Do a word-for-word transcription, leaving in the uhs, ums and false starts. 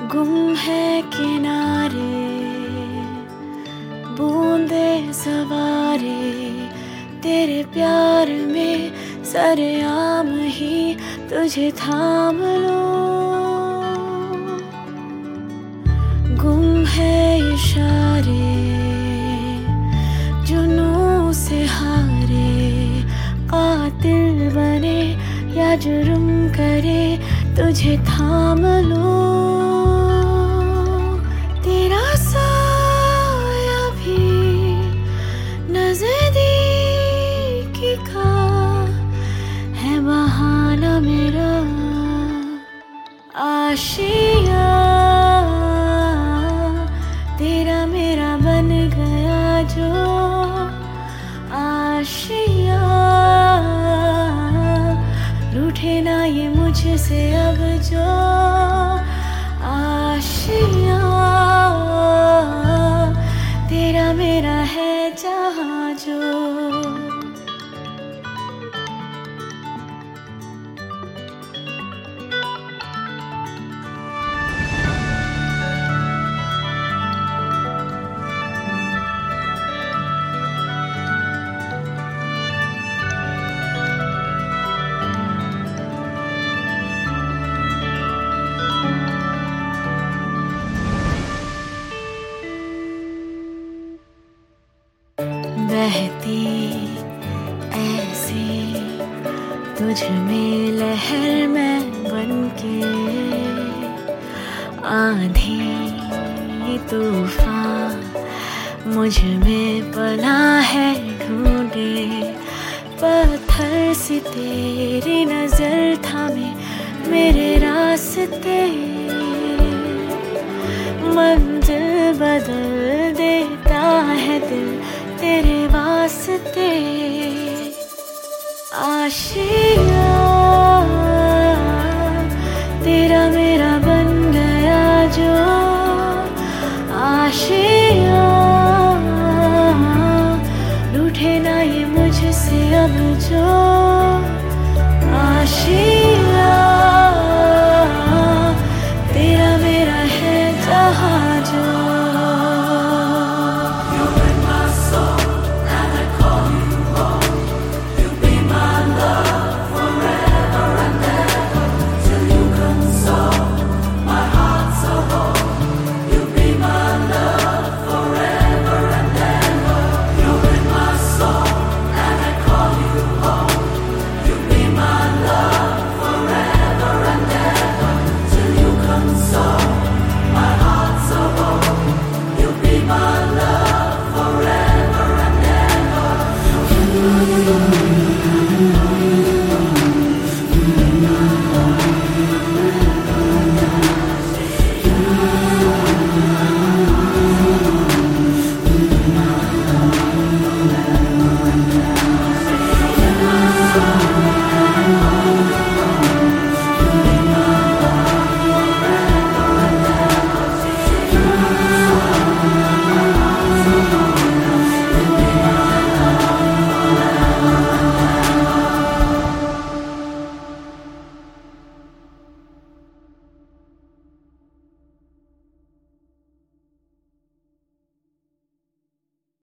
गुम है किनारे बूंदे सवारे, तेरे प्यार में सरेआम ही तुझे थाम लो। गुम है इशारे जुनून से हारे, कातिल बने या जुर्म करे तुझे थाम लो। तेरा साया भी नज़दीकी का है बहाना मेरा। आशिया तेरा मेरा बन गया जो, आशिया रूठे ना ये मुझसे अब जो। आशिया तेरा मेरा है जहाँ जो। बहती ऐसी तुझ में लहर मैं बनके, आंधी तूफान मुझ में पला है ढूंढे। पत्थर सी तेरी नजर थामे मेरे रास्ते, मंजिल बदल देता है दिल तेरे वास्ते। आशिया तेरा मेरा बन गया जो, आशिया रूठे ना ये मुझसे अब जो।